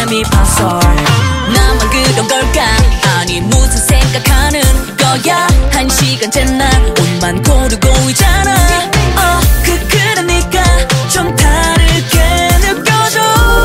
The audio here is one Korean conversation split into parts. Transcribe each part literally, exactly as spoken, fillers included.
레미파솔 나만 그런 걸까 아니 무슨 생각하는 거야 한 시간째 난 옷만 고르고 있잖아 어, 그, 그러니까 좀 다르게 느껴져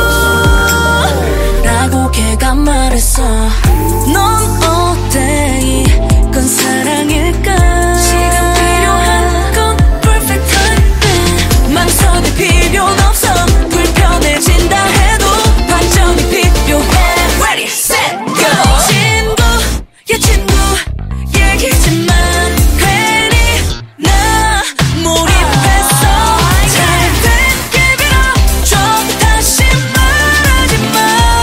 라고 걔가 말했어 넌 어때 이건 사랑일까 지금 필요한 건 perfect timing 망설일 필요는 없어 불편해진다 해도 반전이 필요해 Ready, set, go 친구야 친구 얘기지만 괜히 나 몰입했어 잘될게 빌어 좀 다시 말하지만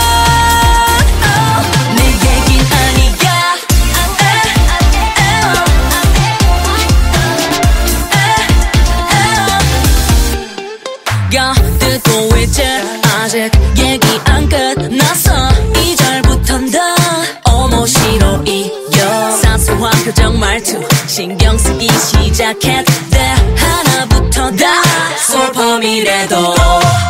oh, 내 얘긴 아니야 야 듣고 있지 아직 얘기 안 끝났어 이 절부턴 더 어머 싫어 이여 사소한 표정 말투 신경 쓰기 시작했대 하나부터 다 솔펌이래도